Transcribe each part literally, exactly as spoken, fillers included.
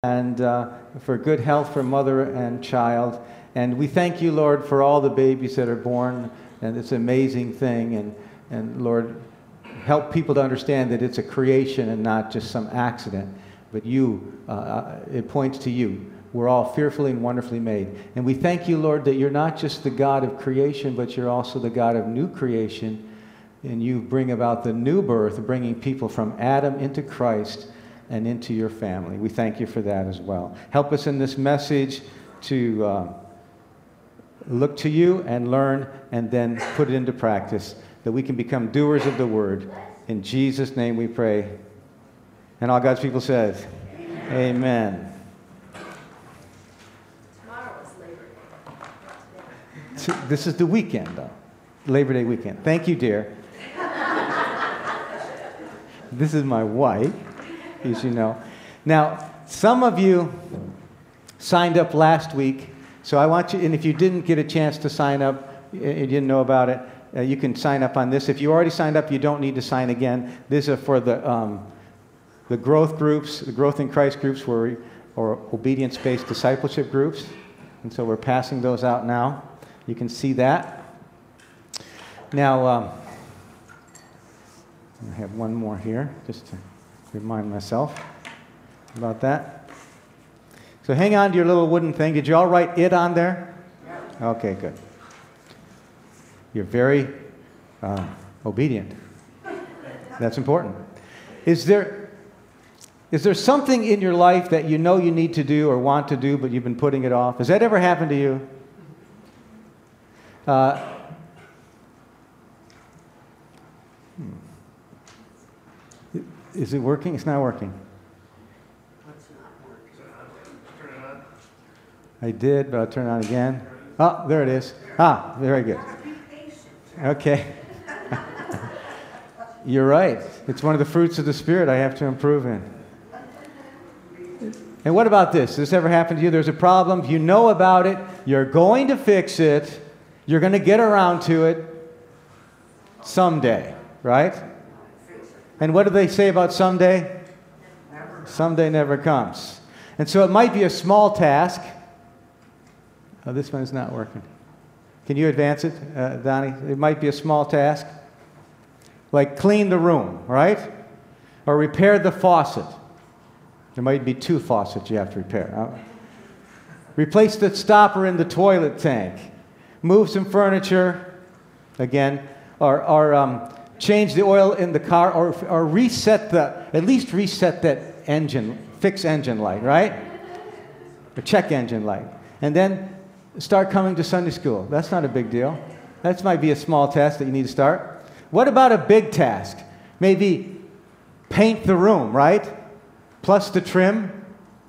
and uh, for good health for mother and child. And we thank you, Lord, for all the babies that are born, and it's an amazing thing. And, and Lord, help people to understand that it's a creation and not just some accident. But you, uh, it points to you. We're all fearfully and wonderfully made. And we thank you, Lord, that you're not just the God of creation, but you're also the God of new creation. And you bring about the new birth, bringing people from Adam into Christ and into your family. We thank you for that as well. Help us in this message to uh, look to you and learn and then put it into practice, that we can become doers of the word. In Jesus' name we pray. And all God's people says, Amen. Amen. Tomorrow is Labor Day. This is the weekend, though. Labor Day weekend. Thank you, dear. This is my wife, as you know. Now, some of you signed up last week, so I want you, and if you didn't get a chance to sign up, you didn't know about it, uh, you can sign up on this. If you already signed up, you don't need to sign again. These are for the um, the growth groups, the growth in Christ groups, where we, or obedience-based discipleship groups. And so we're passing those out now. You can see that. Now, um, I have one more here, just to remind myself about that. So hang on to your little wooden thing. Did you all write it on there? Yeah. Okay, good. You're very uh, obedient. That's important. Is there, is there something in your life that you know you need to do or want to do, but you've been putting it off? Has that ever happened to you? Uh, hmm. Is it working? It's not working. What's not working? Turn it on. I did, but I'll turn it on again. Oh, there it is. Ah, very good. Okay. You're right. It's one of the fruits of the Spirit I have to improve in. And what about this? Has this ever happened to you? There's a problem. You know about it. You're going to fix it. You're going to get around to it someday, right? And what do they say about someday? Never. Someday never comes. And so it might be a small task. Oh, this one is not working. Can you advance it, uh, Donnie? It might be a small task. Like clean the room, right? Or repair the faucet. There might be two faucets you have to repair. Uh, replace the stopper in the toilet tank. Move some furniture, again. Or, or um, change the oil in the car, or, or reset the, at least reset that engine, fix engine light, right? Or check engine light. And then start coming to Sunday school. That's not a big deal. That might be a small task that you need to start. What about a big task? Maybe paint the room, right? Plus the trim.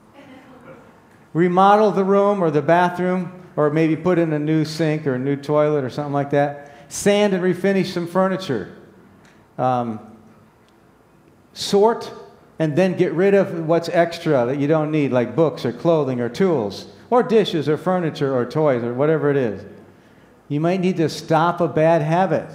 Remodel the room or the bathroom, or maybe put in a new sink or a new toilet or something like that. Sand and refinish some furniture. Um, sort and then get rid of what's extra that you don't need, like books or clothing or tools or dishes or furniture or toys or whatever it is. You might need to stop a bad habit,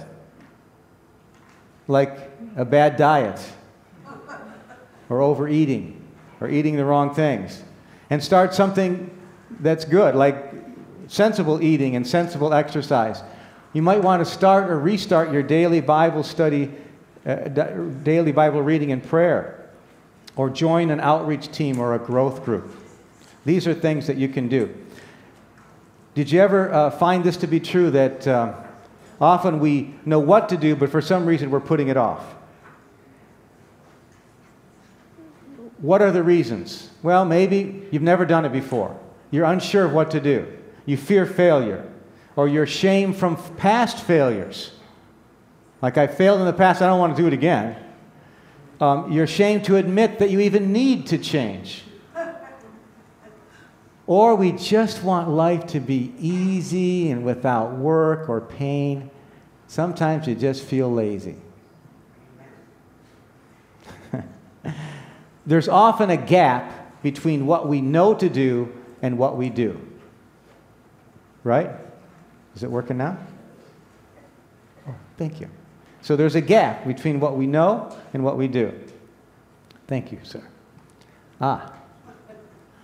like a bad diet or overeating or eating the wrong things, and start something that's good, like sensible eating and sensible exercise. You might want to start or restart your daily Bible study, uh, daily Bible reading and prayer, or join an outreach team or a growth group. These are things that you can do. Did you ever uh, find this to be true, that uh, often we know what to do, but for some reason we're putting it off? What are the reasons? Well, maybe you've never done it before. You're unsure of what to do. You fear failure. Or you're ashamed from past failures. Like, I failed in the past, I don't want to do it again. Um, you're ashamed to admit that you even need to change. Or we just want life to be easy and without work or pain. Sometimes you just feel lazy. There's often a gap between what we know to do and what we do. Right? Is it working now? Oh, thank you. So there's a gap between what we know and what we do. Thank you, sir. Ah.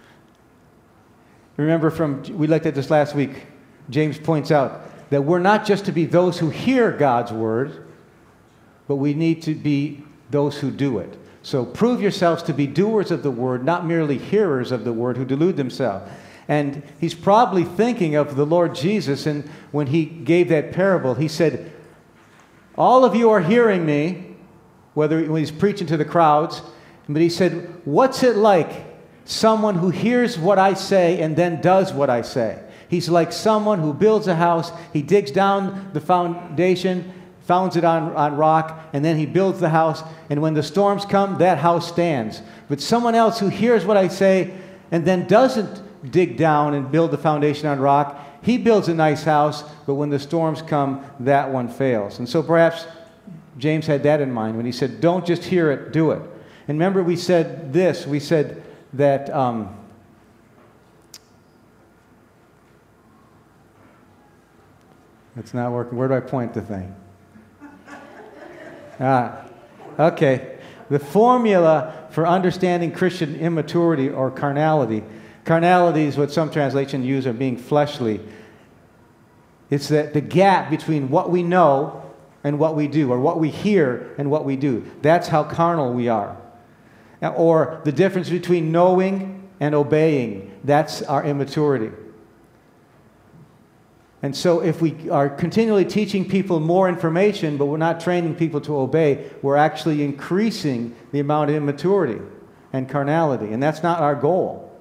remember from, we looked at this last week, James points out that we're not just to be those who hear God's word, but we need to be those who do it. So prove yourselves to be doers of the word, not merely hearers of the word who delude themselves. And he's probably thinking of the Lord Jesus, and when he gave that parable, he said, all of you are hearing me, whether when he's preaching to the crowds, but he said, what's it like, someone who hears what I say and then does what I say? He's like someone who builds a house, he digs down the foundation, founds it on, on rock, and then he builds the house, and when the storms come, that house stands. But someone else who hears what I say and then doesn't dig down and build the foundation on rock, he builds a nice house, but when the storms come, that one fails. And so perhaps James had that in mind when he said, don't just hear it, do it. And remember we said this, we said that um, it's not working. Where do I point the thing? Ah, okay. The formula for understanding Christian immaturity or carnality, carnality is what some translations use of being fleshly. It's that the gap between what we know and what we do, or what we hear and what we do. That's how carnal we are. Or the difference between knowing and obeying. That's our immaturity. And so if we are continually teaching people more information, but we're not training people to obey, we're actually increasing the amount of immaturity and carnality. And that's not our goal.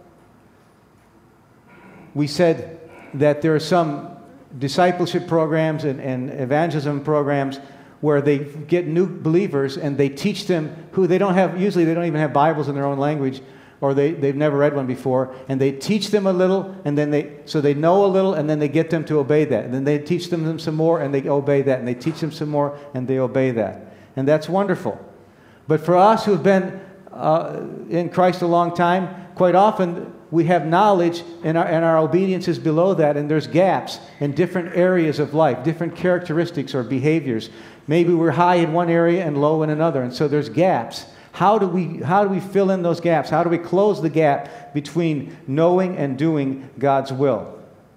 We said that there are some discipleship programs and, and evangelism programs where they get new believers and they teach them who they don't have, usually they don't even have Bibles in their own language, or they, they've never read one before, and they teach them a little, and then they, so they know a little, and then they get them to obey that. And then they teach them some more, and they obey that. And they teach them some more, and they obey that. And that's wonderful. But for us who have been uh, in Christ a long time, quite often we have knowledge, and our, and our obedience is below that, and there's gaps in different areas of life, different characteristics or behaviors. Maybe we're high in one area and low in another, and so there's gaps. How do we how do we fill in those gaps? How do we close the gap between knowing and doing God's will?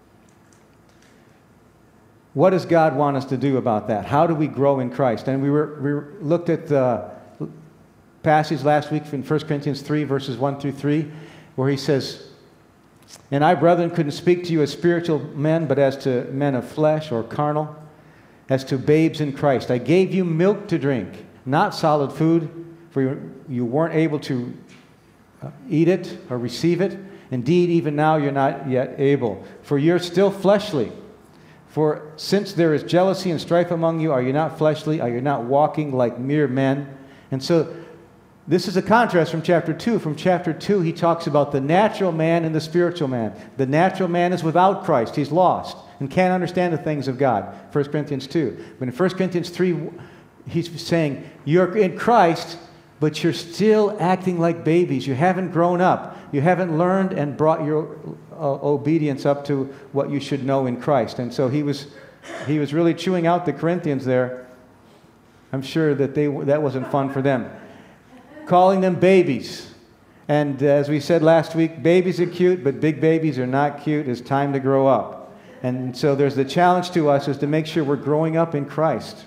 What does God want us to do about that? How do we grow in Christ? And we were we looked at the passage last week from First Corinthians three, verses one through three, where he says, "And I, brethren, couldn't speak to you as spiritual men, but as to men of flesh or carnal, as to babes in Christ. I gave you milk to drink, not solid food, for you weren't able to eat it or receive it. Indeed, even now you're not yet able, for you're still fleshly. For since there is jealousy and strife among you, are you not fleshly? Are you not walking like mere men?" And so this is a contrast from chapter two. From chapter two, he talks about the natural man and the spiritual man. The natural man is without Christ. He's lost and can't understand the things of God. First Corinthians two. But in First Corinthians three, he's saying, you're in Christ, but you're still acting like babies. You haven't grown up. You haven't learned and brought your uh, obedience up to what you should know in Christ. And so he was he was really chewing out the Corinthians there. I'm sure that they that wasn't fun for them. Calling them babies. And uh, as we said last week, babies are cute, but big babies are not cute. It's time to grow up. And so there's the challenge to us is to make sure we're growing up in Christ.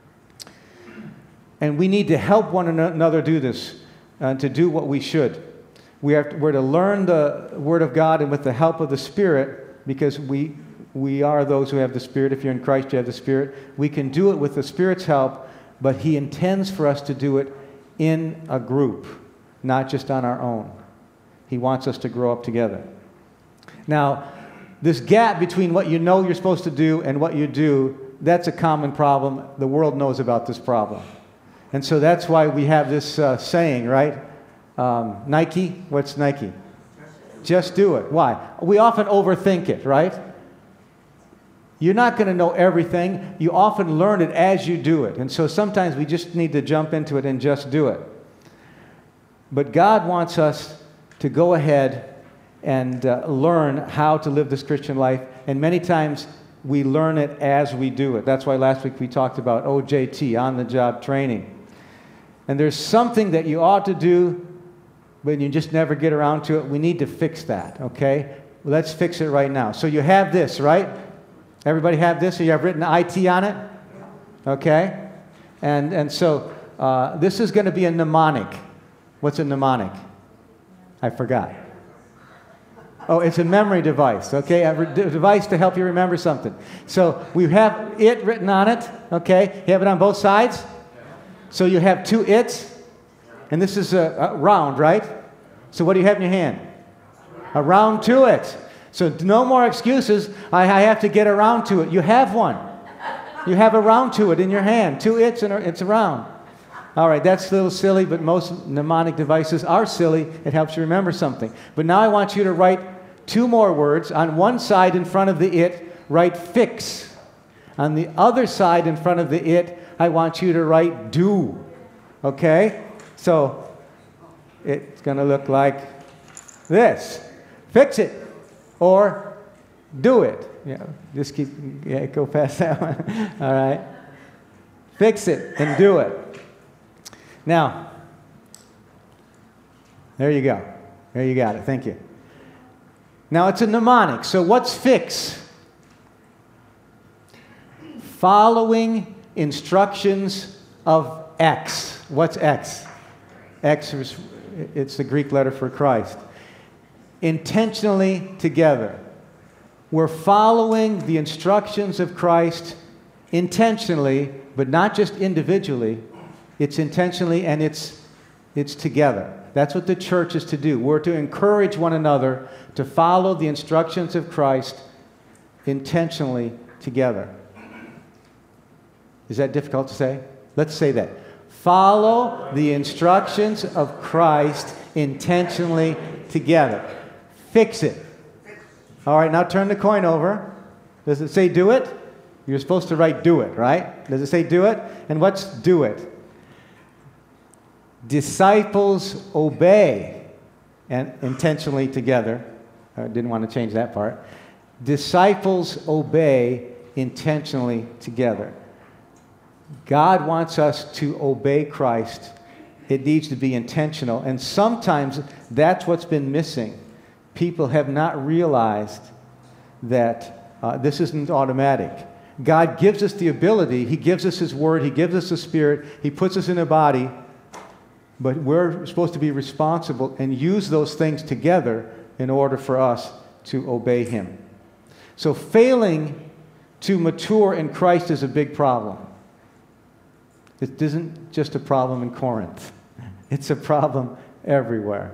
And we need to help one another do this, uh, to do what we should. We are to, we're to learn the Word of God and with the help of the Spirit, because we we are those who have the Spirit. If you're in Christ, you have the Spirit. We can do it with the Spirit's help, but He intends for us to do it in a group, not just on our own. He wants us to grow up together. Now, this gap between what you know you're supposed to do and what you do, that's a common problem. The world knows about this problem. And so that's why we have this uh, saying, right? Um, Nike, what's Nike? Just do it. Why? We often overthink it, right? You're not going to know everything. You often learn it as you do it. And so sometimes we just need to jump into it and just do it. But God wants us to go ahead and uh, learn how to live this Christian life. And many times we learn it as we do it. That's why last week we talked about O J T, on-the-job training. And there's something that you ought to do, but you just never get around to it. We need to fix that, okay? let's fix it right now. So you have this, right? Everybody have this? So you have written I T on it? Okay? And, and so uh, this is going to be a mnemonic. What's a mnemonic? I forgot. Oh, it's a memory device, okay? A re- device to help you remember something. So we have it written on it, okay? You have it on both sides? So you have two its, and this is a, a round, right? So what do you have in your hand? A round to it. So no more excuses. I, I have to get around to it. You have one. You have a round to it in your hand. Two its and a, it's a round. All right, that's a little silly, but most mnemonic devices are silly. It helps you remember something. But now I want you to write two more words. On one side in front of the it, write fix. On the other side in front of the it, I want you to write do. Okay? So it's going to look like this. Fix it. Or do it. Yeah, just keep, yeah, go past that one. All right. Fix it and do it. Now, there you go. There you got it. Thank you. Now, it's a mnemonic. So what's fix? Following instructions of X. What's X? X is, it's the Greek letter for Christ. Intentionally together. We're following the instructions of Christ intentionally, but not just individually. It's intentionally and it's, it's together. That's what the church is to do. We're to encourage one another to follow the instructions of Christ intentionally together. Is that difficult to say? Let's say that. Follow the instructions of Christ intentionally together. Fix it. All right, now turn the coin over. Does it say do it? You're supposed to write do it, right? Does it say do it? And what's do it? Disciples obey, and intentionally together. I didn't want to change that part. Disciples obey intentionally together. God wants us to obey Christ. It needs to be intentional. And sometimes that's what's been missing. People have not realized that uh, this isn't automatic. God gives us the ability. He gives us His Word. He gives us the Spirit. He puts us in a body. But we're supposed to be responsible and use those things together in order for us to obey Him. So failing to mature in Christ is a big problem. It isn't just a problem in Corinth. It's a problem everywhere.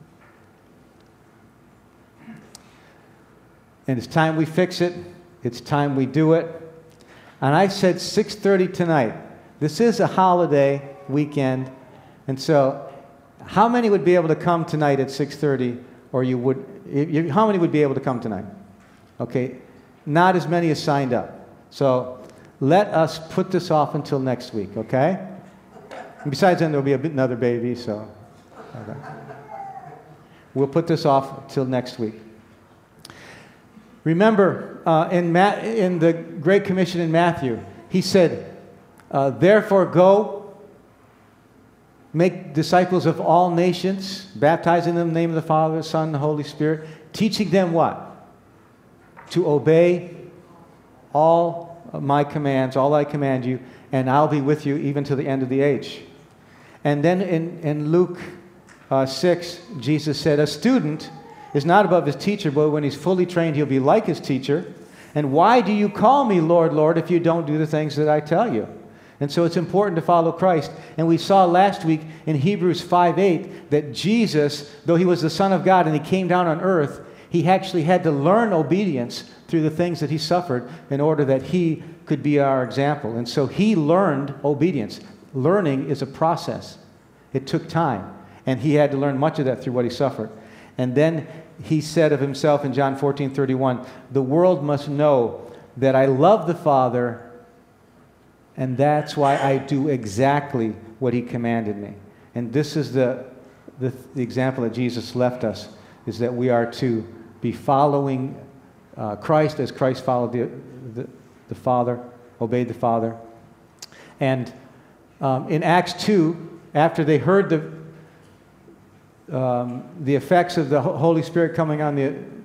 And it's time we fix it. It's time we do it. And I said six thirty tonight. This is a holiday weekend. And so, how many would be able to come tonight at six thirty? Or you would? You, how many would be able to come tonight? Okay, not as many as signed up. So, let us put this off until next week. Okay. And besides, then there'll be a bit, another baby. So, okay. We'll put this off till next week. Remember, uh, in, Ma- in the Great Commission in Matthew, He said, uh, "Therefore, go." Make disciples of all nations, baptizing them in the name of the Father, the Son, and the Holy Spirit, teaching them what? To obey all of my commands, all I command you, and I'll be with you even to the end of the age. And then in, in Luke uh, six, Jesus said, a student is not above his teacher, but when he's fully trained, he'll be like his teacher. And why do you call me Lord, Lord, if you don't do the things that I tell you? And so it's important to follow Christ. And we saw last week in Hebrews five eight that Jesus, though He was the Son of God and He came down on earth, He actually had to learn obedience through the things that He suffered in order that He could be our example. And so He learned obedience. Learning is a process. It took time. And He had to learn much of that through what He suffered. And then He said of Himself in John fourteen thirty-one, the world must know that I love the Father, and that's why I do exactly what He commanded me. And this is the, the, the example that Jesus left us, is that we are to be following uh, Christ as Christ followed the, the, the Father, obeyed the Father. And um, in Acts two, after they heard the, um, the effects of the Holy Spirit coming on the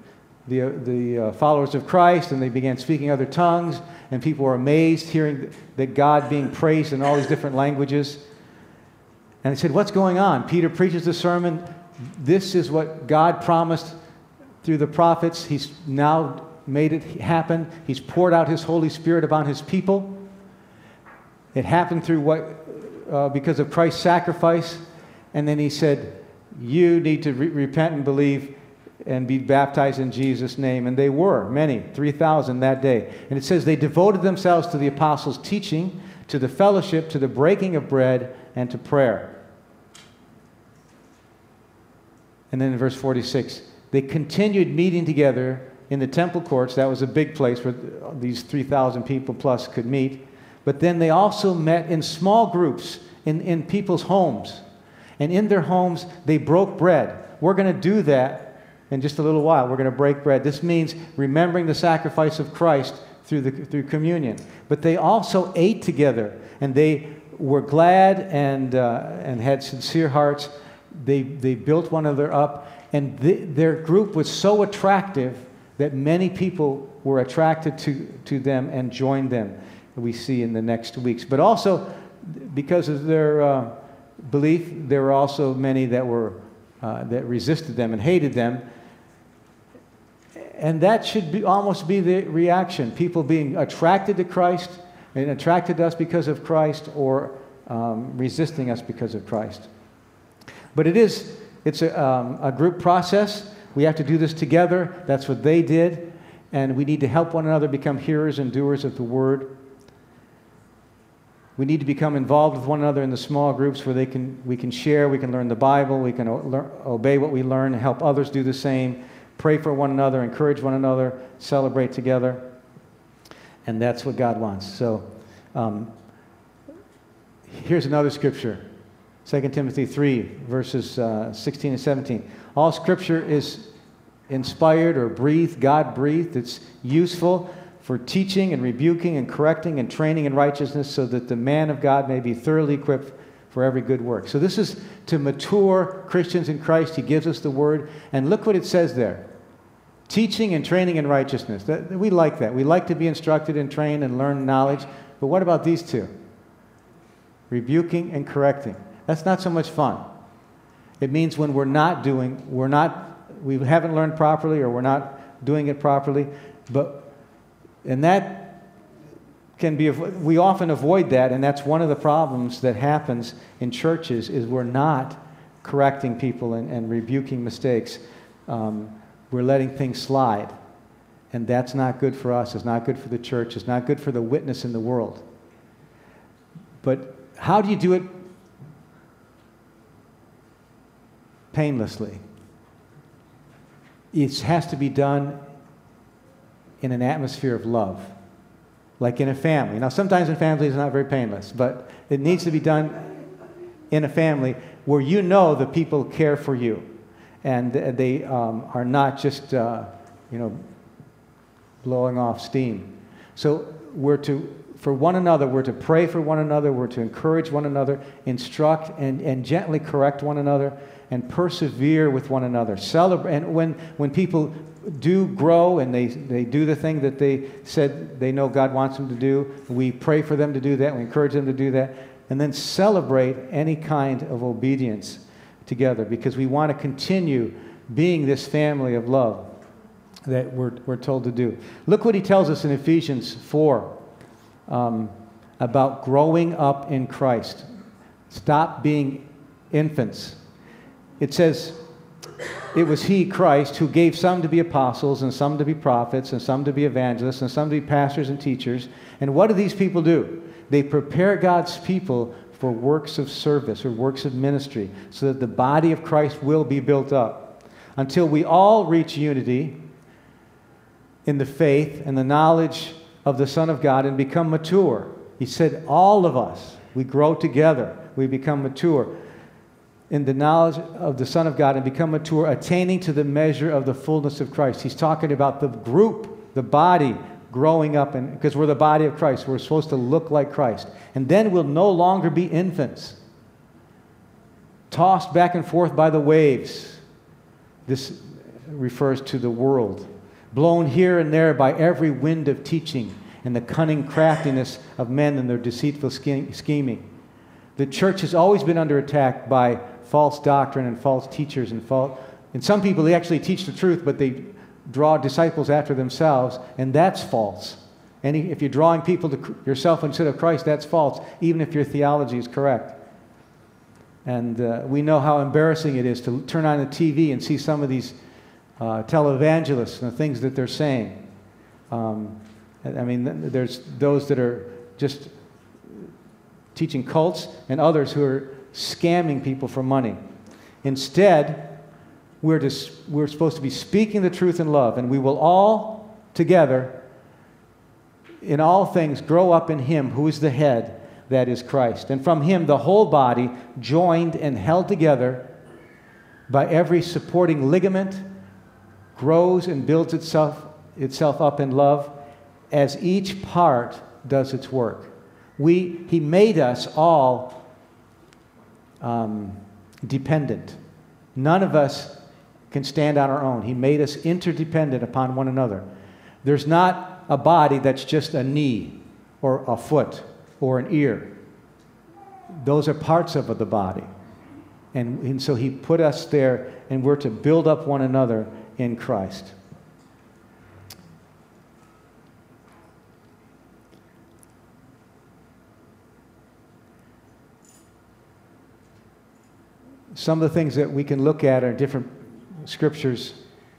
the, the uh, followers of Christ, and they began speaking other tongues, and people were amazed hearing that God being praised in all these different languages. And they said, what's going on? Peter preaches the sermon. This is what God promised through the prophets. He's now made it happen. He's poured out His Holy Spirit upon His people. It happened through what, uh, because of Christ's sacrifice. And then he said, you need to re- repent and believe and be baptized in Jesus' name. And they were, many, three thousand that day. And it says they devoted themselves to the apostles' teaching, to the fellowship, to the breaking of bread, and to prayer. And then in verse forty-six, they continued meeting together in the temple courts. That was a big place where these three thousand people plus could meet. But then they also met in small groups in, in people's homes. And in their homes, they broke bread. We're going to do that in just a little while. We're going to break bread. This means remembering the sacrifice of Christ through, the, through communion. But they also ate together, and they were glad and, uh, and had sincere hearts. They, they built one another up, and the, their group was so attractive that many people were attracted to, to them and joined them, we see in the next weeks. But also, because of their uh, belief, there were also many that were uh, that resisted them and hated them. And that should be almost be the reaction. People being attracted to Christ and attracted to us because of Christ, or um, resisting us because of Christ. But it is, it's a, um, a group process. We have to do this together. That's what they did. And we need to help one another become hearers and doers of the word. We need to become involved with one another in the small groups where they can, we can share, we can learn the Bible, we can o- obey what we learn, and help others do the same, pray for one another, encourage one another, celebrate together. And that's what God wants. So um, here's another scripture. Second Timothy three, verses uh, sixteen and seventeen. All Scripture is inspired or breathed, God-breathed. It's useful for teaching and rebuking and correcting and training in righteousness, so that the man of God may be thoroughly equipped for every good work. So this is to mature Christians in Christ. He gives us the Word. And look what it says there. Teaching and training in righteousness. That, we like that. We like to be instructed and trained and learn knowledge. But what about these two? Rebuking and correcting. That's not so much fun. It means when we're not doing, we're not, we haven't learned properly, or we're not doing it properly. But, and that can be, we often avoid that, and that's one of the problems that happens in churches, is we're not correcting people and, and rebuking mistakes. Um, we're letting things slide. And that's not good for us. It's not good for the church. It's not good for the witness in the world. But how do you do it painlessly? It has to be done in an atmosphere of love, like in a family. Now, sometimes in families it's not very painless, but it needs to be done in a family where you know the people care for you, and they um, are not just, uh, you know, blowing off steam. So we're to, for one another, we're to pray for one another, we're to encourage one another, instruct and, and gently correct one another, and persevere with one another. Celebrate. And when, when people do grow and they, they do the thing that they said they know God wants them to do, we pray for them to do that, we encourage them to do that, and then celebrate any kind of obedience together, because we want to continue being this family of love that we're, we're told to do. Look what he tells us in Ephesians four um, about growing up in Christ. Stop being infants. It says, it was he, Christ, who gave some to be apostles, and some to be prophets, and some to be evangelists, and some to be pastors and teachers. And what do these people do? They prepare God's people for works of service or works of ministry, so that the body of Christ will be built up until we all reach unity in the faith and the knowledge of the Son of God and become mature. He said, all of us, we grow together, we become mature in the knowledge of the Son of God and become mature, attaining to the measure of the fullness of Christ. He's talking about the group, the body, growing up, and because we're the body of Christ, we're supposed to look like Christ. And then we'll no longer be infants, tossed back and forth by the waves. This refers to the world. blown here and there by every wind of teaching and the cunning craftiness of men and their deceitful scheming. The church has always been under attack by false doctrine and false teachers and false. And some people, they actually teach the truth, but they draw disciples after themselves, and that's false. And if you're drawing people to yourself instead of Christ, that's false, even if your theology is correct. And uh, we know how embarrassing it is to turn on the T V and see some of these uh, televangelists and the things that they're saying. Um, I mean, there's those that are just teaching cults and others who are scamming people for money. Instead, we're, just, we're supposed to be speaking the truth in love, and we will all together, in all things, grow up in Him who is the head, that is Christ. And from Him, the whole body, joined and held together by every supporting ligament, grows and builds itself, itself up in love as each part does its work. We, He made us all um, dependent. None of us can stand on our own. He made us interdependent upon one another. There's not a body that's just a knee or a foot or an ear. Those are parts of the body. And, and so He put us there, and we're to build up one another in Christ. Some of the things that we can look at are different scriptures.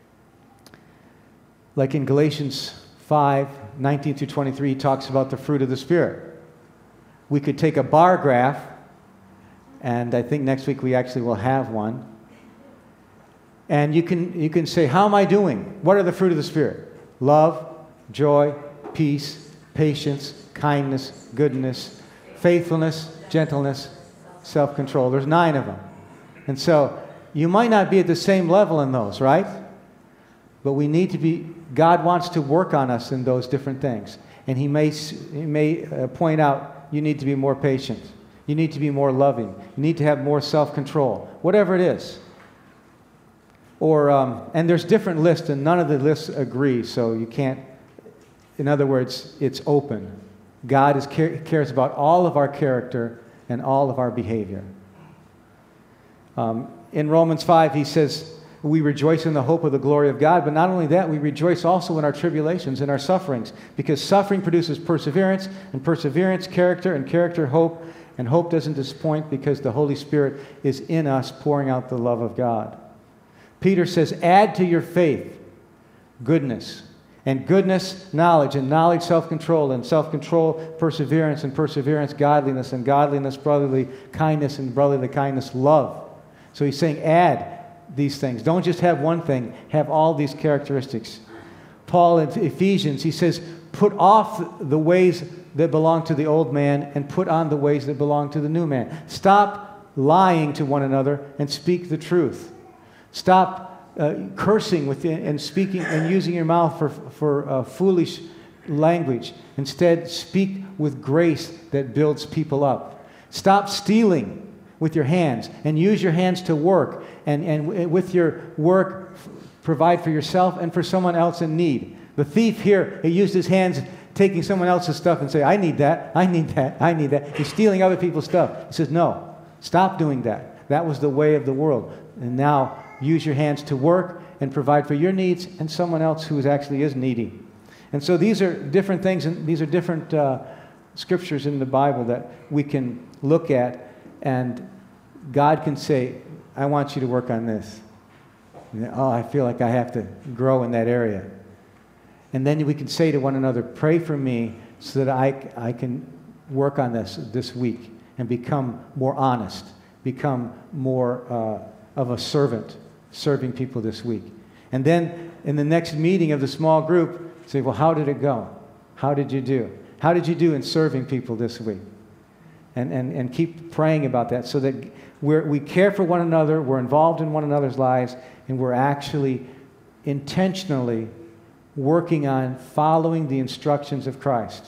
Like in Galatians five, nineteen through twenty-three, he talks about the fruit of the Spirit. We could take a bar graph, and I think next week we actually will have one. And you can, you can say, how am I doing? What are the fruit of the Spirit? Love, joy, peace, patience, kindness, goodness, faithfulness, gentleness, self-control. There's nine of them. And so you might not be at the same level in those, right? But we need to be, God wants to work on us in those different things. And He may, he may uh, point out, you need to be more patient. You need to be more loving. You need to have more self-control. Whatever it is. Or, um, and there's different lists, and none of the lists agree, so you can't, in other words, it's open. God is, cares about all of our character and all of our behavior. Um, in Romans five, he says, we rejoice in the hope of the glory of God, but not only that, we rejoice also in our tribulations and our sufferings, because suffering produces perseverance, and perseverance, character, and character, hope, and hope doesn't disappoint because the Holy Spirit is in us pouring out the love of God. Peter says, add to your faith goodness, and goodness, knowledge, and knowledge, self-control, and self-control, perseverance, and perseverance, godliness, and godliness, brotherly kindness, and brotherly kindness, love. So he's saying add these things. Don't just have one thing. Have all these characteristics. Paul in Ephesians, he says, put off the ways that belong to the old man and put on the ways that belong to the new man. Stop lying to one another and speak the truth. Stop uh, cursing with and speaking and using your mouth for, for uh, foolish language. Instead, speak with grace that builds people up. Stop stealing with your hands, and use your hands to work, and, and with your work, f- provide for yourself and for someone else in need. The thief here, he used his hands taking someone else's stuff and say, I need that, I need that, I need that. He's stealing other people's stuff. He says, no, stop doing that. That was the way of the world. And now use your hands to work and provide for your needs and someone else who is actually is needy. And so these are different things, and these are different uh, scriptures in the Bible that we can look at. And God can say, I want you to work on this. And, oh, I feel like I have to grow in that area. And then we can say to one another, pray for me so that I, I can work on this this week and become more honest, become more uh, of a servant, serving people this week. And then in the next meeting of the small group, say, well, how did it go? How did you do? How did you do in serving people this week? And, and, and keep praying about that so that we're, we care for one another, we're involved in one another's lives, and we're actually intentionally working on following the instructions of Christ.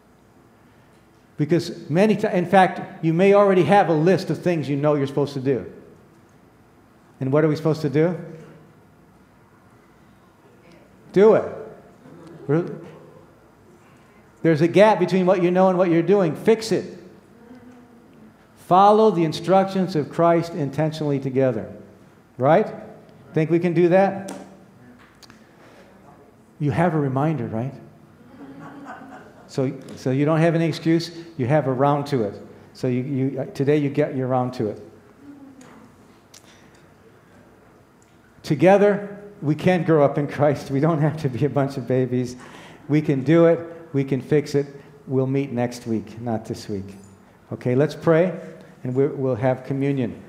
Because many times, in fact, you may already have a list of things you know you're supposed to do. And what are we supposed to do? Do it. There's a gap between what you know and what you're doing. Fix it. Follow the instructions of Christ intentionally together. Right? Think we can do that? You have a reminder, right? So, so you don't have any excuse. You have a round to it. So you, you, today you get your round to it. Together, we can grow up in Christ. We don't have to be a bunch of babies. We can do it. We can fix it. We'll meet next week, not this week. Okay, let's pray, and we're, we'll have communion.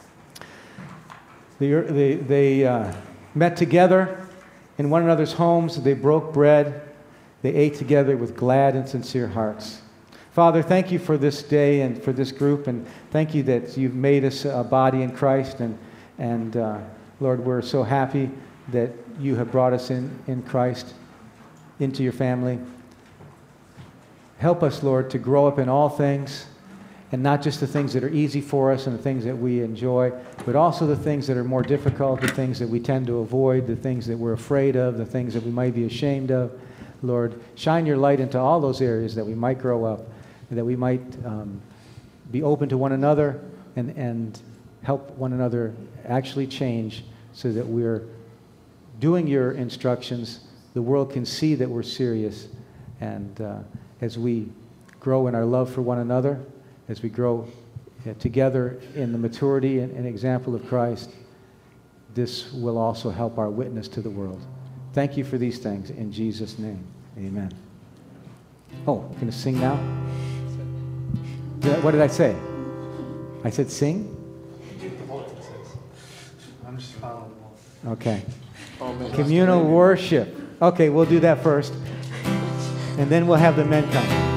They, they, they uh, met together in one another's homes. They broke bread. They ate together with glad and sincere hearts. Father, thank you for this day and for this group, and thank you that you've made us a body in Christ. And, and uh, Lord, we're so happy that you have brought us in, in Christ into your family. Help us, Lord, to grow up in all things, and not just the things that are easy for us and the things that we enjoy, but also the things that are more difficult, the things that we tend to avoid, the things that we're afraid of, the things that we might be ashamed of. Lord, shine your light into all those areas that we might grow up, and that we might um, be open to one another and, and help one another actually change so that we're doing your instructions. The world can see that we're serious. And uh, as we grow in our love for one another, as we grow uh, together in the maturity and, and example of Christ, this will also help our witness to the world. Thank you for these things. In Jesus' name, amen. Oh, going to sing now? Did I, what did I say? I said sing? I'm just following. Okay. Communal worship. Okay, we'll do that first. And then we'll have the men come.